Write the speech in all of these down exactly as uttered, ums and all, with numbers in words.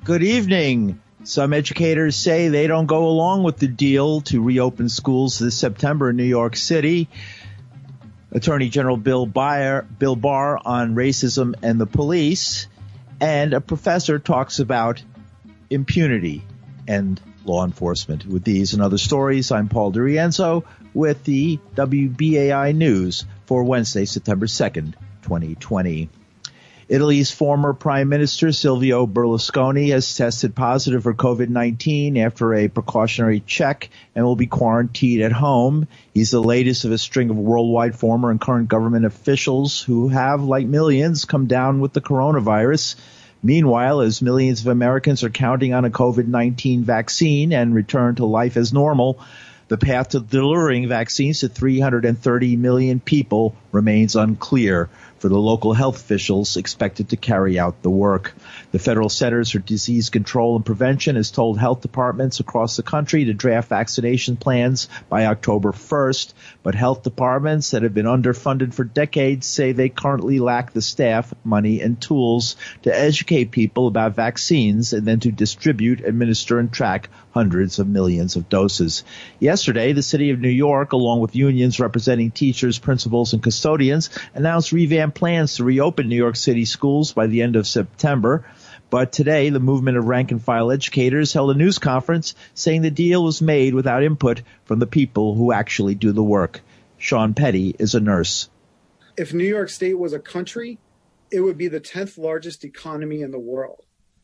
Good evening. Some educators say they don't go along with the deal to reopen schools this September in New York City. Attorney General Bill Barr, Bill Barr on racism and the police. And a professor talks about impunity and law enforcement. With these and other stories, I'm Paul DiRienzo with the W B A I News for Wednesday, September second, twenty twenty. Italy's former Prime Minister Silvio Berlusconi has tested positive for COVID nineteen after a precautionary check and will be quarantined at home. He's the latest of a string of worldwide former and current government officials who have, like millions, come down with the coronavirus. Meanwhile, as millions of Americans are counting on a COVID nineteen vaccine and return to life as normal, the path to delivering vaccines to three hundred thirty million people remains unclear for the local health officials expected to carry out the work. The Federal Centers for Disease Control and Prevention has told health departments across the country to draft vaccination plans by October first, but health departments that have been underfunded for decades say they currently lack the staff, money, and tools to educate people about vaccines and then to distribute, administer, and track hundreds of millions of doses. Yesterday, the city of New York, along with unions representing teachers, principals, and custodians, announced revamped plans to reopen New York City schools by the end of September. But today, the movement of rank-and-file educators held a news conference saying the deal was made without input from the people who actually do the work. Sean Petty is a nurse. If New York State was a country, it would be the tenth largest economy in the world.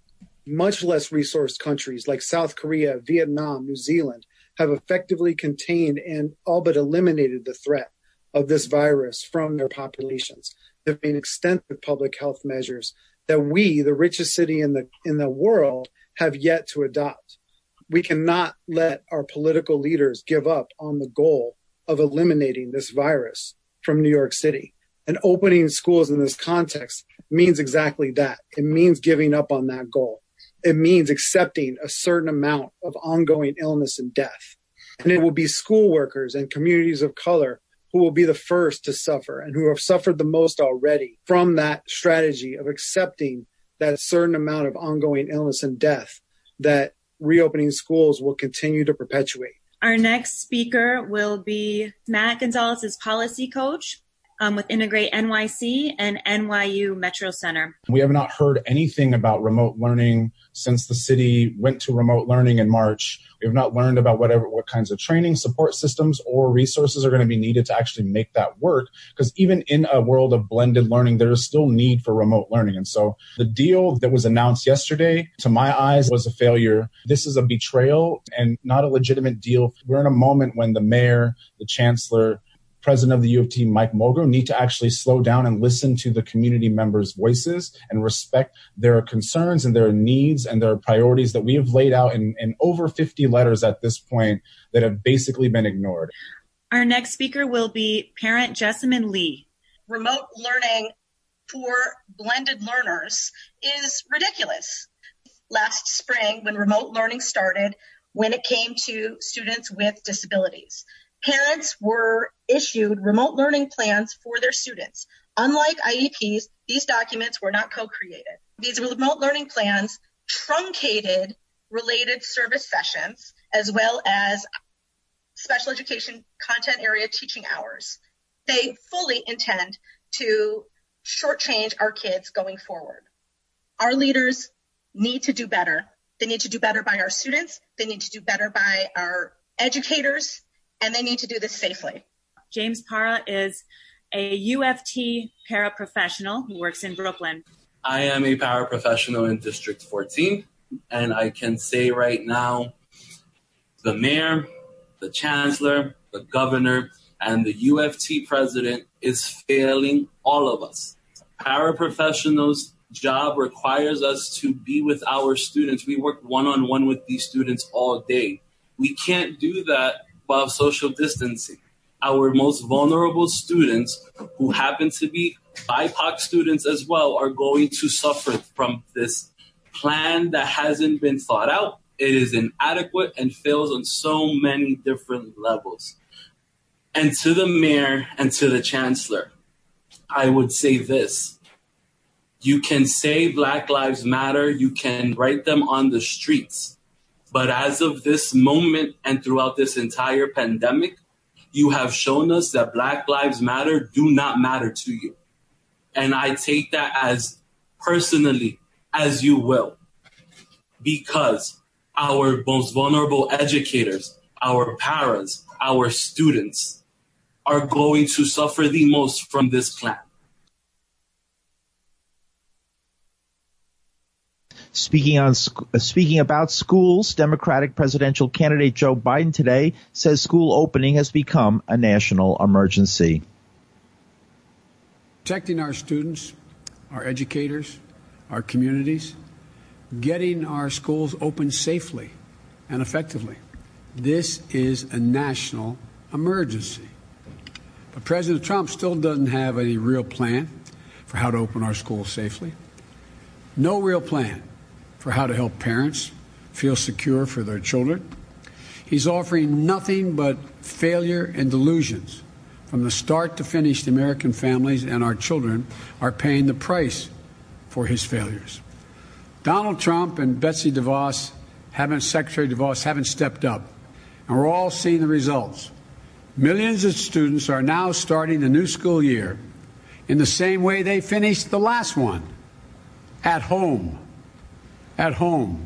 Much less resourced countries like South Korea, Vietnam, New Zealand have effectively contained and all but eliminated the threat of this virus from their populations. There have been extensive public health measures that we, the richest city in the in the world, have yet to adopt. We cannot let our political leaders give up on the goal of eliminating this virus from New York City. And opening schools in this context means exactly that. It means giving up on that goal. It means accepting a certain amount of ongoing illness and death. And it will be school workers and communities of color who will be the first to suffer and who have suffered the most already from that strategy of accepting that certain amount of ongoing illness and death that reopening schools will continue to perpetuate. Our next speaker will be Matt Gonzalez's policy coach um, with Integrate N Y C and N Y U Metro Center. We have not heard anything about remote learning since the city went to remote learning in March. We have not learned about whatever what kinds of training, support systems, or resources are going to be needed to actually make that work. Because even in a world of blended learning, there is still need for remote learning. And so the deal that was announced yesterday, to my eyes, was a failure. This is a betrayal and not a legitimate deal. We're in a moment when the mayor, the chancellor, president of the U of T, Mike Mulgrew, need to actually slow down and listen to the community members' voices and respect their concerns and their needs and their priorities that we have laid out in, in over fifty letters at this point that have basically been ignored. Our next speaker will be parent Jessamine Lee. Remote learning for blended learners is ridiculous. Last spring, when remote learning started, when it came to students with disabilities, parents were issued remote learning plans for their students. Unlike I E Ps, these documents were not co-created. These remote learning plans truncated related service sessions as well as special education content area teaching hours. They fully intend to shortchange our kids going forward. Our leaders need to do better. They need to do better by our students. They need to do better by our educators. And they need to do this safely. James Parra is a U F T paraprofessional who works in Brooklyn. I am a paraprofessional in District fourteen, and I can say right now, the mayor, the chancellor, the governor, and the U F T president is failing all of us. Paraprofessionals' job requires us to be with our students. We work one-on-one with these students all day. We can't do that while social distancing. Our most vulnerable students, who happen to be B I P O C students as well, are going to suffer from this plan that hasn't been thought out. It is inadequate and fails on so many different levels. And to the mayor and to the chancellor, I would say this. You can say Black Lives Matter, you can write them on the streets. But as of this moment and throughout this entire pandemic, you have shown us that Black Lives Matter do not matter to you. And I take that as personally as you will, because our most vulnerable educators, our parents, our students are going to suffer the most from this plan. Speaking on speaking about schools, Democratic presidential candidate Joe Biden today says school opening has become a national emergency. Protecting our students, our educators, our communities, getting our schools open safely and effectively. This is a national emergency. But President Trump still doesn't have any real plan for how to open our schools safely. No real plan for how to help parents feel secure for their children. He's offering nothing but failure and delusions. From the start to finish, the American families and our children are paying the price for his failures. Donald Trump and Betsy DeVos haven't, Secretary DeVos haven't stepped up, and we're all seeing the results. Millions of students are now starting the new school year in the same way they finished the last one, at home. At home.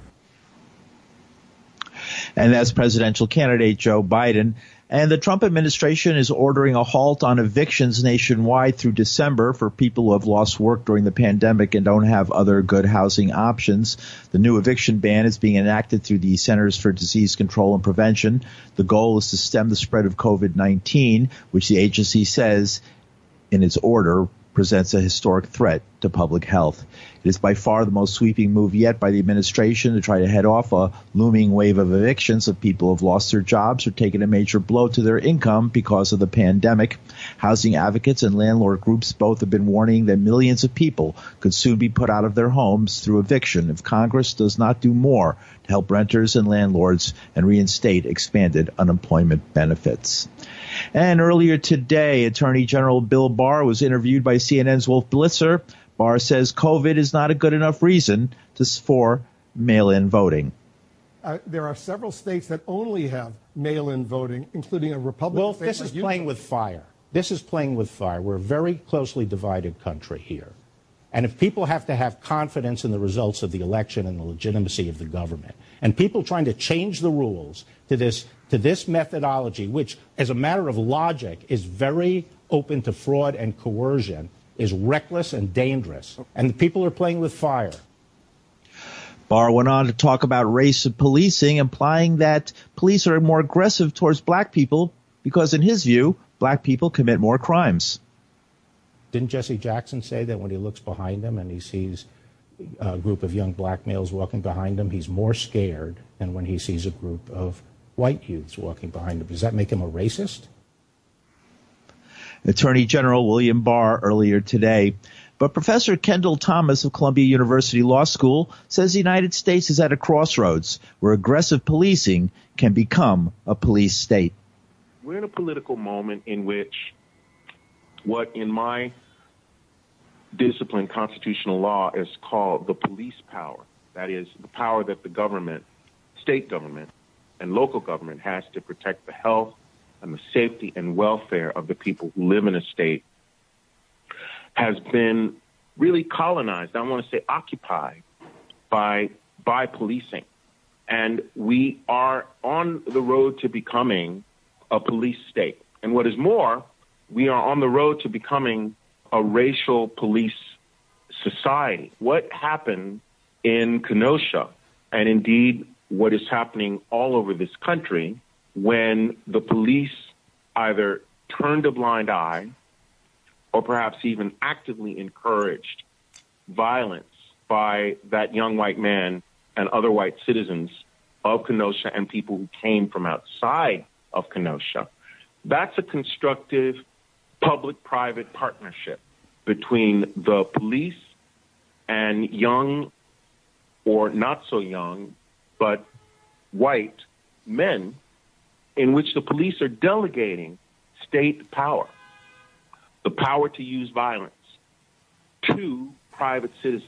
And that's presidential candidate Joe Biden. And the Trump administration is ordering a halt on evictions nationwide through December for people who have lost work during the pandemic and don't have other good housing options. The new eviction ban is being enacted through the Centers for Disease Control and Prevention. The goal is to stem the spread of COVID nineteen, which the agency says in its order presents a historic threat to public health. It is by far the most sweeping move yet by the administration to try to head off a looming wave of evictions of people who have lost their jobs or taken a major blow to their income because of the pandemic. Housing advocates and landlord groups both have been warning that millions of people could soon be put out of their homes through eviction if Congress does not do more to help renters and landlords and reinstate expanded unemployment benefits. And earlier today, Attorney General Bill Barr was interviewed by C N N's Wolf Blitzer. Barr says COVID is not a good enough reason to, for mail-in voting. Uh, there are several states that only have mail-in voting, including a Republican Well, state this like is Utah. playing with fire. This is playing with fire. We're a very closely divided country here. And if people have to have confidence in the results of the election and the legitimacy of the government, and people trying to change the rules to this to this methodology, which, as a matter of logic, is very open to fraud and coercion, is reckless and dangerous. And the people are playing with fire. Barr went on to talk about race and policing, implying that police are more aggressive towards black people because, in his view, black people commit more crimes. Didn't Jesse Jackson say that when he looks behind him and he sees a group of young black males walking behind him, he's more scared than when he sees a group of white youths walking behind him? Does that make him a racist? Attorney General William Barr earlier today. But Professor Kendall Thomas of Columbia University Law School says the United States is at a crossroads where aggressive policing can become a police state. We're in a political moment in which what in my discipline, constitutional law, is called the police power. That is, the power that the government, state government, and local government has to protect the health and the safety and welfare of the people who live in a state, has been really colonized, I want to say occupied, by by policing. And we are on the road to becoming a police state. And what is more, we are on the road to becoming a racial police society. What happened in Kenosha, and indeed what is happening all over this country, when the police either turned a blind eye or perhaps even actively encouraged violence by that young white man and other white citizens of Kenosha and people who came from outside of Kenosha. That's a constructive public-private partnership between the police and young or not so young, but white men, in which the police are delegating state power, the power to use violence, to private citizens.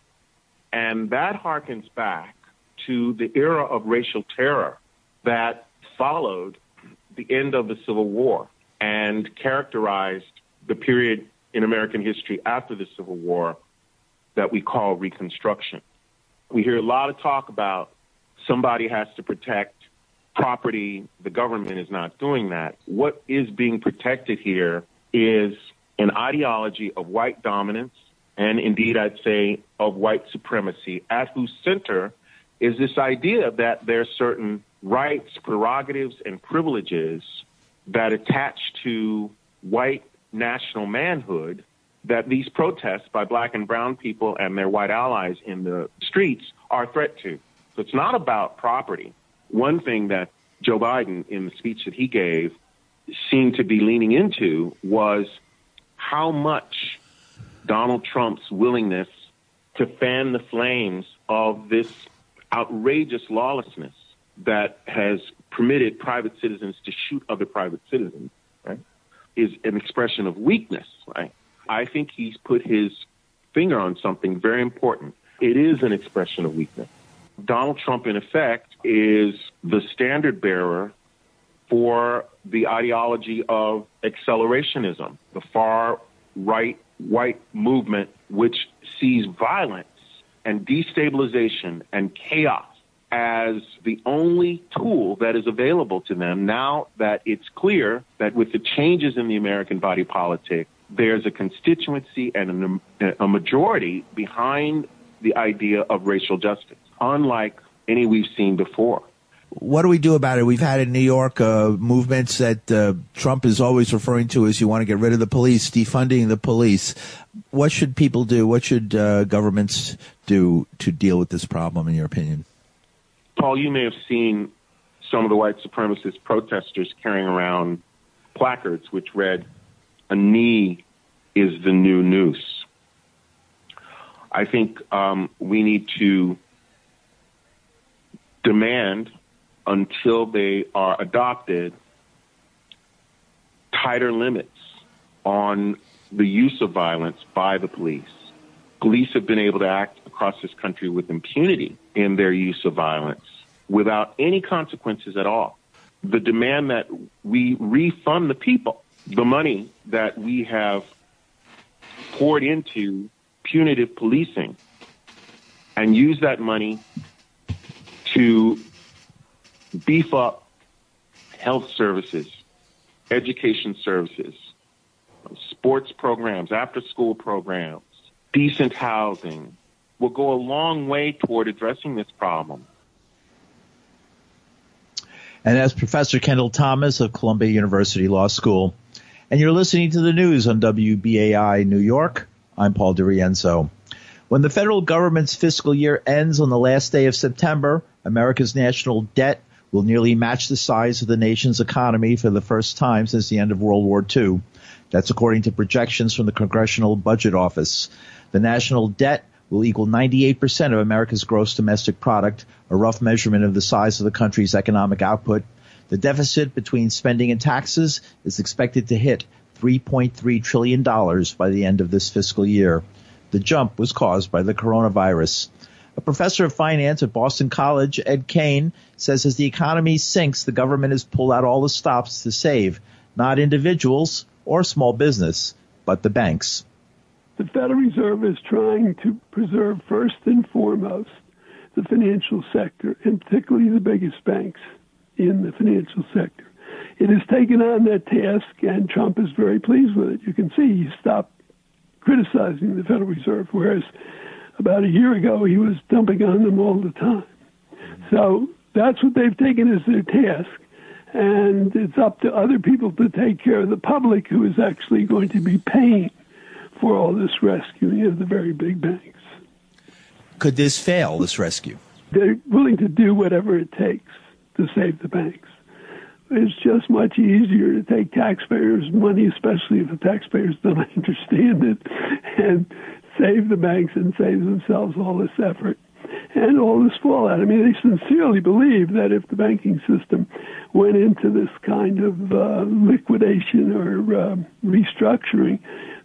And that harkens back to the era of racial terror that followed the end of the Civil War and characterized the period in American history after the Civil War that we call Reconstruction. We hear a lot of talk about somebody has to protect property. The government is not doing that. What is being protected here is an ideology of white dominance and indeed I'd say of white supremacy, at whose center is this idea that there are certain rights, prerogatives, and privileges that attach to white national manhood that these protests by black and brown people and their white allies in the streets are a threat to. So it's not about property. One thing that Joe Biden, in the speech that he gave, seemed to be leaning into was how much Donald Trump's willingness to fan the flames of this outrageous lawlessness that has permitted private citizens to shoot other private citizens, right, is an expression of weakness, right? I think he's put his finger on something very important. It is an expression of weakness. Donald Trump, in effect, is the standard bearer for the ideology of accelerationism, the far right white movement, which sees violence and destabilization and chaos as the only tool that is available to them now that it's clear that with the changes in the American body politic, there's a constituency and a, a majority behind the idea of racial justice, unlike any we've seen before. What do we do about it? We've had in New York uh, movements that uh, Trump is always referring to as you want to get rid of the police, defunding the police. What should people do? What should uh, governments do to deal with this problem, in your opinion? Paul, you may have seen some of the white supremacist protesters carrying around placards which read, "A knee is the new noose." I think um, we need to demand, until they are adopted, tighter limits on the use of violence by the police. Police have been able to act across this country with impunity in their use of violence without any consequences at all. The demand that we refund the people the money that we have poured into punitive policing and use that money to beef up health services, education services, sports programs, after-school programs, decent housing, will go a long way toward addressing this problem. And that's Professor Kendall Thomas of Columbia University Law School. And you're listening to the news on W B A I New York. I'm Paul DiRienzo. When the federal government's fiscal year ends on the last day of September, America's national debt will nearly match the size of the nation's economy for the first time since the end of World War Two. That's according to projections from the Congressional Budget Office. The national debt will equal ninety-eight percent of America's gross domestic product, a rough measurement of the size of the country's economic output. The deficit between spending and taxes is expected to hit three point three trillion dollars by the end of this fiscal year. The jump was caused by the coronavirus. A professor of finance at Boston College, Ed Kane, says as the economy sinks, the government has pulled out all the stops to save, not individuals or small business, but the banks. The Federal Reserve is trying to preserve first and foremost the financial sector, and particularly the biggest banks in the financial sector. It has taken on that task, and Trump is very pleased with it. You can see he stopped criticizing the Federal Reserve, whereas about a year ago he was dumping on them all the time. So that's what they've taken as their task, and it's up to other people to take care of the public, who is actually going to be paying for all this rescuing of the very big banks. Could this fail, this rescue? They're willing to do whatever it takes to save the banks. It's just much easier to take taxpayers' money, especially if the taxpayers don't understand it, and save the banks and save themselves all this effort and all this fallout. I mean, they sincerely believe that if the banking system went into this kind of uh, liquidation or uh, restructuring,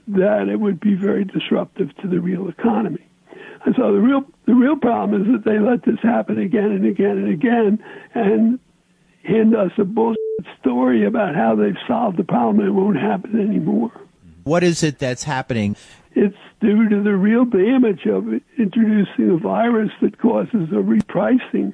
that it would be very disruptive to the real economy. And so the real the real problem is that they let this happen again and again and again and hand us a bullshit story about how they've solved the problem and it won't happen anymore. What is it that's happening? It's due to the real damage of introducing a virus that causes a repricing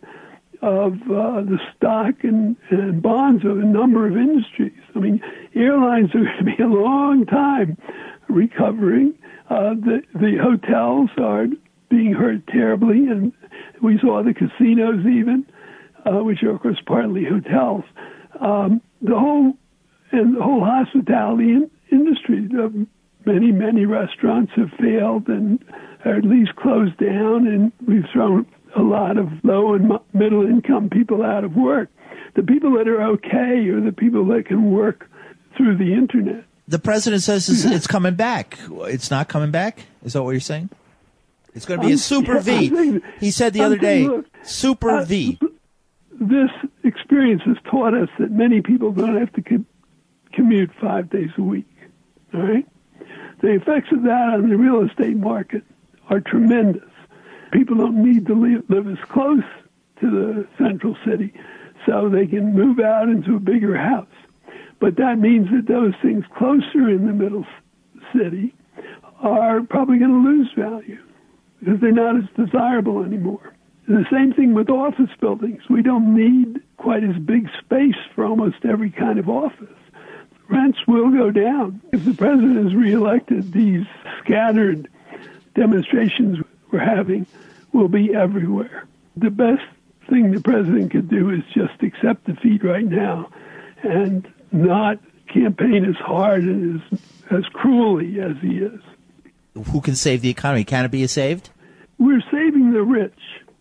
of uh, the stock and, and bonds of a number of industries. I mean, airlines are going to be a long time recovering. Uh, the, the hotels are being hurt terribly, and we saw the casinos even, uh, which are, of course, partly hotels. Um, the whole and the whole hospitality in, industry, the many, many restaurants have failed and are at least closed down, and we've thrown a lot of low and middle income people out of work. The people that are okay are the people that can work through the internet. The president says it's, it's coming back. It's not coming back? Is that what you're saying? It's going to be I'm, a super yeah, V. saying, He said the I'm other day, saying, look, super uh, V. This experience has taught us that many people don't have to com- commute five days a week. All right? The effects of that on the real estate market are tremendous. People don't need to live, live as close to the central city, so they can move out into a bigger house. But that means that those things closer in the middle city are probably going to lose value because they're not as desirable anymore. And the same thing with office buildings. We don't need quite as big space for almost every kind of office. Rents will go down. If the president is reelected, these scattered demonstrations we're having will be everywhere. The best thing the president could do is just accept defeat right now and not campaign as hard and as, as cruelly as he is. Who can save the economy? Can it be saved? We're saving the rich,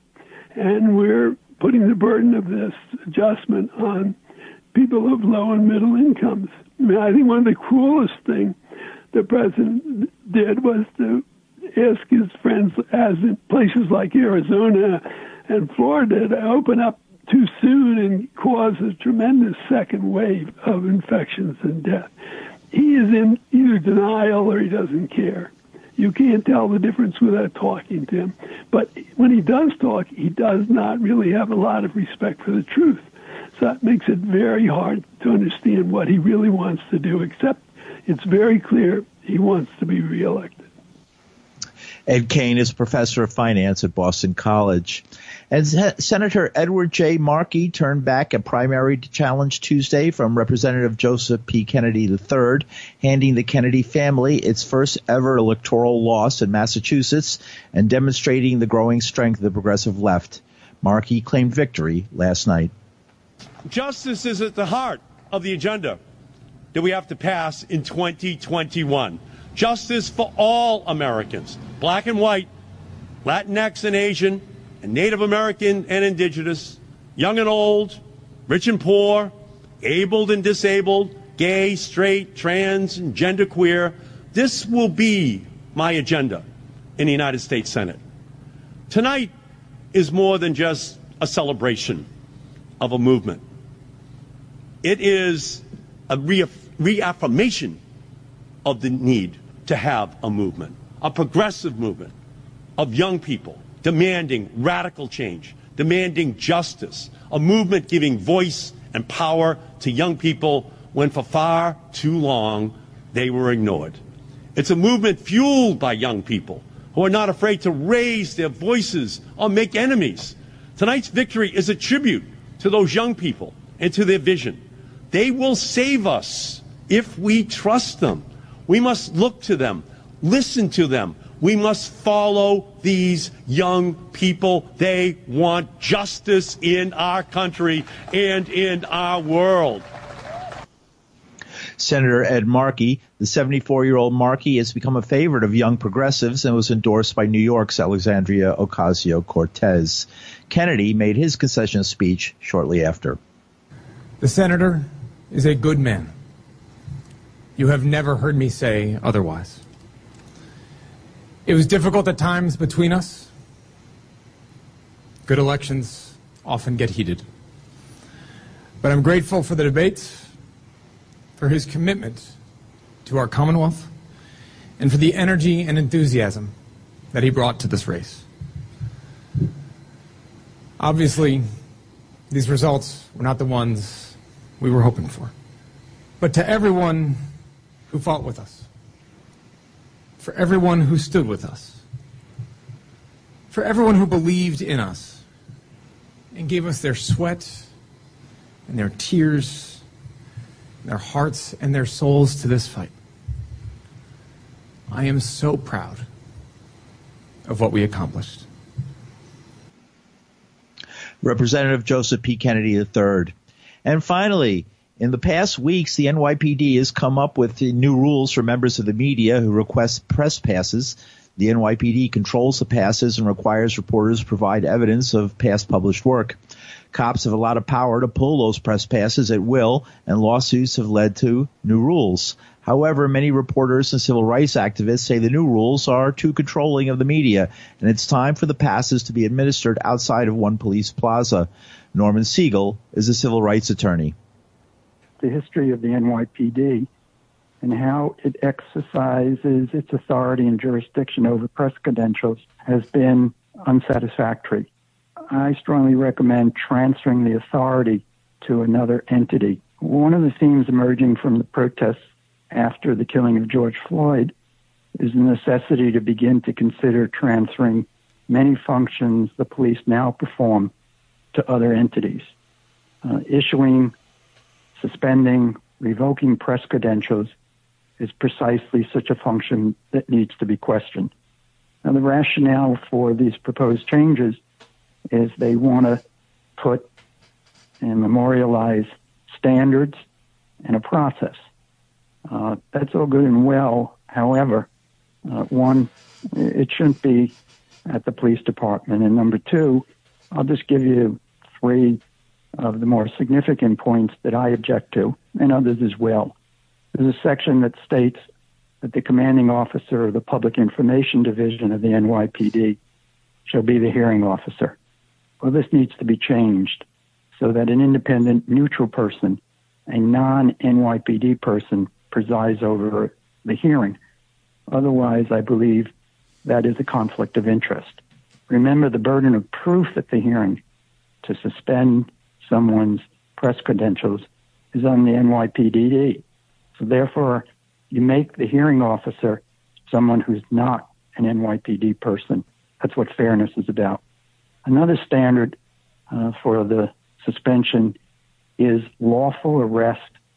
and we're putting the burden of this adjustment on people of low and middle incomes. I mean, I think one of the cruelest things the president did was to ask his friends, as in places like Arizona and Florida, to open up too soon and cause a tremendous second wave of infections and death. He is in either denial or he doesn't care. You can't tell the difference without talking to him. But when he does talk, he does not really have a lot of respect for the truth. So that makes it very hard to understand what he really wants to do, except it's very clear he wants to be reelected. Ed Kane is professor of finance at Boston College. And Senator Edward J. Markey turned back a primary challenge Tuesday from Representative Joseph P. Kennedy the third, handing the Kennedy family its first ever electoral loss in Massachusetts and demonstrating the growing strength of the progressive left. Markey claimed victory last night. Justice is at the heart of the agenda that we have to pass in twenty twenty-one. Justice for all Americans, black and white, Latinx and Asian, and Native American and indigenous, young and old, rich and poor, abled and disabled, gay, straight, trans, and genderqueer. This will be my agenda in the United States Senate. Tonight is more than just a celebration of a movement. It is a reaff- reaffirmation of the need to have a movement, a progressive movement of young people demanding radical change, demanding justice, a movement giving voice and power to young people when for far too long they were ignored. It's a movement fueled by young people who are not afraid to raise their voices or make enemies. Tonight's victory is a tribute to those young people and to their vision. They will save us if we trust them. We must look to them, listen to them. We must follow these young people. They want justice in our country and in our world. Senator Ed Markey, the seventy-four-year-old Markey, has become a favorite of young progressives and was endorsed by New York's Alexandria Ocasio-Cortez. Kennedy made his concession speech shortly after. The senator is a good man. You have never heard me say otherwise. It was difficult at times between us. Good elections often get heated. But I'm grateful for the debates, for his commitment to our Commonwealth, and for the energy and enthusiasm that he brought to this race. Obviously, these results were not the ones we were hoping for. But to everyone who fought with us, for everyone who stood with us, for everyone who believed in us and gave us their sweat and their tears, their hearts and their souls to this fight, I am so proud of what we accomplished. Representative Joseph P. Kennedy the third. And finally, in the past weeks, the N Y P D has come up with new rules for members of the media who request press passes. The N Y P D controls the passes and requires reporters to provide evidence of past published work. Cops have a lot of power to pull those press passes at will, and lawsuits have led to new rules. However, many reporters and civil rights activists say the new rules are too controlling of the media, and it's time for the passes to be administered outside of One Police Plaza. Norman Siegel is a civil rights attorney. The history of the N Y P D and how it exercises its authority and jurisdiction over press credentials has been unsatisfactory. I strongly recommend transferring the authority to another entity. One of the themes emerging from the protests after the killing of George Floyd is the necessity to begin to consider transferring many functions the police now perform to other entities. Uh, issuing, suspending, revoking press credentials is precisely such a function that needs to be questioned. Now, the rationale for these proposed changes is they want to put and memorialize standards and a process. Uh, that's all good and well. However, uh, one, it shouldn't be at the police department. And number two, I'll just give you three of the more significant points that I object to, and others as well. There's a section that states that the commanding officer of the Public Information Division of the N Y P D shall be the hearing officer. Well, this needs to be changed so that an independent, neutral person, a non-N Y P D person, presides over the hearing. Otherwise, I believe that is a conflict of interest. Remember, the burden of proof at the hearing to suspend someone's press credentials is on the N Y P D. So therefore, you make the hearing officer someone who's not an N Y P D person. That's what fairness is about. Another standard uh, for the suspension is lawful arrest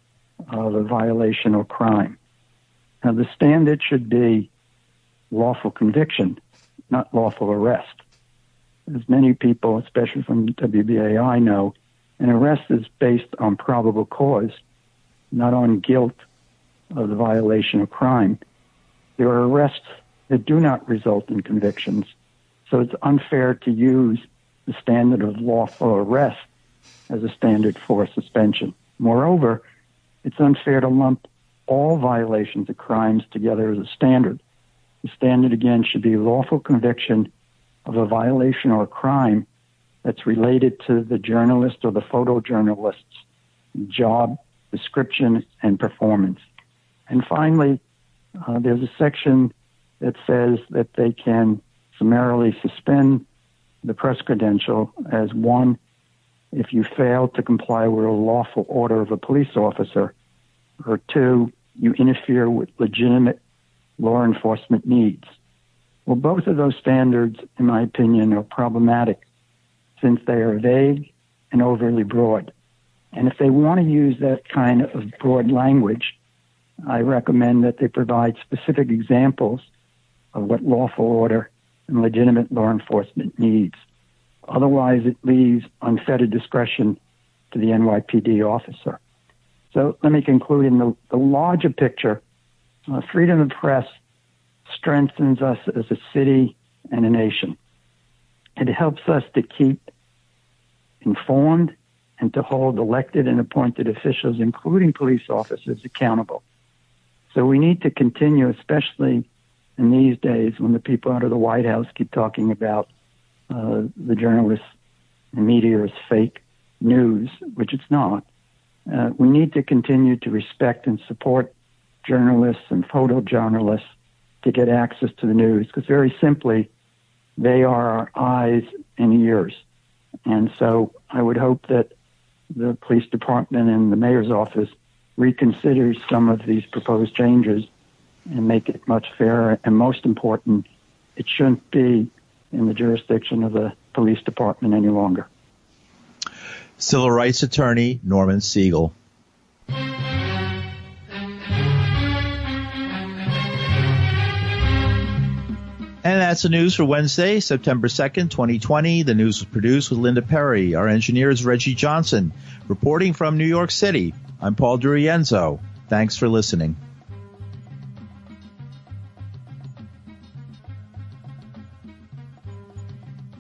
of a violation or crime. Now, the standard should be lawful conviction, not lawful arrest. As many people, especially from W B A I, know, an arrest is based on probable cause, not on guilt of the violation or crime. There are arrests that do not result in convictions, so it's unfair to use the standard of lawful arrest as a standard for suspension. Moreover, it's unfair to lump all violations of crimes together as a standard. The standard, again, should be lawful conviction of a violation or a crime that's related to the journalist or the photojournalist's job, description, and performance. And finally, uh, there's a section that says that they can summarily suspend the press credential as one, if you fail to comply with a lawful order of a police officer, or two, you interfere with legitimate law enforcement needs. Well, both of those standards, in my opinion, are problematic since they are vague and overly broad. And if they want to use that kind of broad language, I recommend that they provide specific examples of what lawful order and legitimate law enforcement needs. Otherwise, it leaves unfettered discretion to the N Y P D officer. So let me conclude in the, the larger picture. Uh, freedom of press strengthens us as a city and a nation. It helps us to keep informed and to hold elected and appointed officials, including police officers, accountable. So we need to continue, especially in these days when the people out of the White House keep talking about uh, the journalists and media is fake news, which it's not. Uh, we need to continue to respect and support journalists and photojournalists to get access to the news, because very simply, they are our eyes and ears. And so I would hope that the police department and the mayor's office reconsiders some of these proposed changes and make it much fairer. And most important, it shouldn't be in the jurisdiction of the police department any longer. Civil rights attorney Norman Siegel. And that's the news for Wednesday, September second, twenty twenty. The news was produced with Linda Perry. Our engineer is Reggie Johnson. Reporting from New York City, I'm Paul Durienzo. Thanks for listening.